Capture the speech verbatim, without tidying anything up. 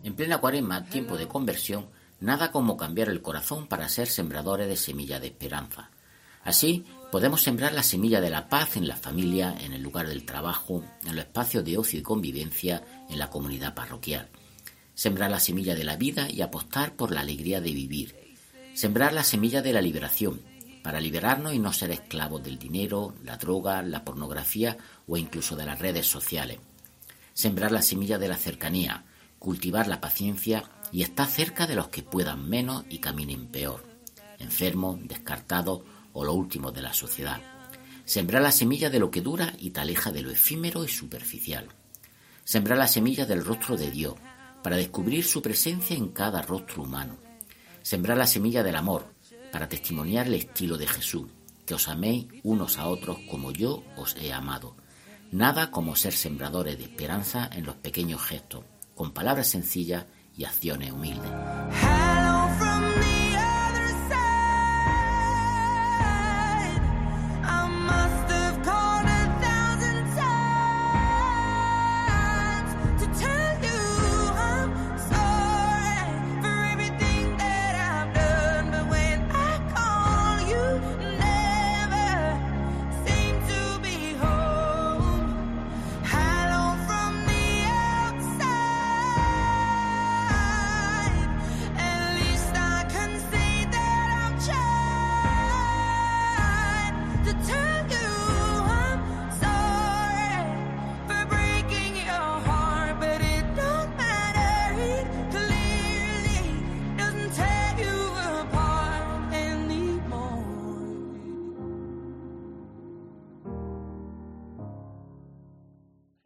En plena Cuaresma, tiempo de conversión, nada como cambiar el corazón para ser sembradores de semilla de esperanza. Así, podemos sembrar la semilla de la paz en la familia, en el lugar del trabajo, en los espacios de ocio y convivencia, en la comunidad parroquial. Sembrar la semilla de la vida y apostar por la alegría de vivir. Sembrar la semilla de la liberación, para liberarnos y no ser esclavos del dinero, la droga, la pornografía o incluso de las redes sociales. Sembrar la semilla de la cercanía, cultivar la paciencia y estar cerca de los que puedan menos y caminen peor, enfermos, descartados o los últimos de la sociedad. Sembrar la semilla de lo que dura y te aleja de lo efímero y superficial. Sembrar la semilla del rostro de Dios, para descubrir su presencia en cada rostro humano. Sembrar la semilla del amor, para testimoniar el estilo de Jesús, que os améis unos a otros como yo os he amado. Nada como ser sembradores de esperanza en los pequeños gestos, con palabras sencillas y acciones humildes.